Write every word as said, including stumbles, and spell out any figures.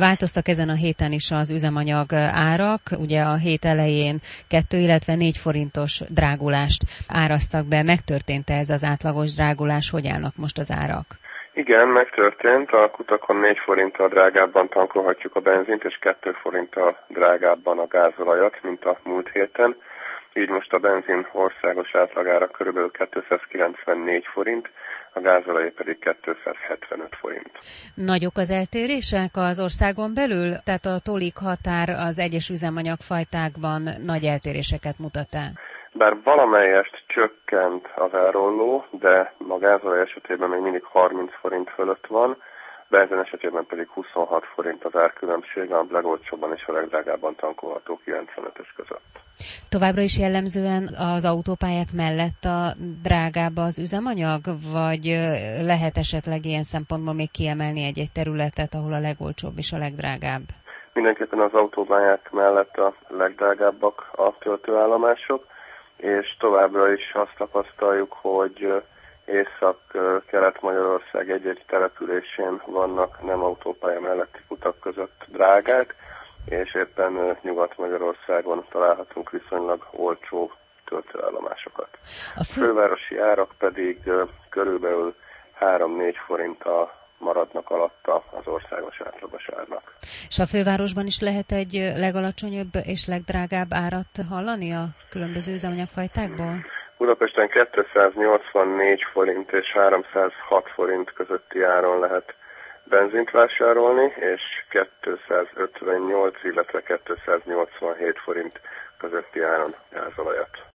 Változtak ezen a héten is az üzemanyag árak, ugye a hét elején kettő, illetve négy forintos drágulást áraztak be. Megtörtént ez az átlagos drágulás? Hogy állnak most az árak? Igen, megtörtént. A kutakon négy forinttal drágábban tankolhatjuk a benzint, és két forinttal drágábban a gázolajat, mint a múlt héten. Így most a benzin országos átlagára kb. kétszázkilencvennégy forint, a gázolaj pedig kétszázhetvenöt forint. Nagyok az eltérések az országon belül? Tehát a tolik határ az egyes üzemanyagfajtákban nagy eltéréseket mutat-e? Bár valamelyest csökkent az árolló, de a gázolaj esetében még mindig harminc forint fölött van, benzin esetében pedig huszonhat forint az árkülönbség, a legolcsóbban és a legdrágábban tankolható kilencvenötös között. Továbbra is jellemzően az autópályák mellett a drágább az üzemanyag, vagy lehet esetleg ilyen szempontból még kiemelni egy-egy területet, ahol a legolcsóbb és a legdrágább? Mindenképpen az autópályák mellett a legdrágábbak a töltőállomások, és továbbra is azt tapasztaljuk, hogy Észak-Kelet-Magyarország egy-egy településén vannak nem autópálya melletti utak között drágák, és éppen Nyugat-Magyarországon találhatunk viszonylag olcsó töltőállomásokat. A fő... fővárosi árak pedig körülbelül három-négy forinttal maradnak alatta az országos átlagos árnak. És a fővárosban is lehet egy legalacsonyabb és legdrágább árat hallani a különböző üzemanyagfajtákból? Budapesten kétszáznyolcvannégy forint és háromszázhat forint közötti áron lehet benzint vásárolni, és kétszázötvennyolc, illetve kétszáznyolcvanhét forint közötti áron gázolajat.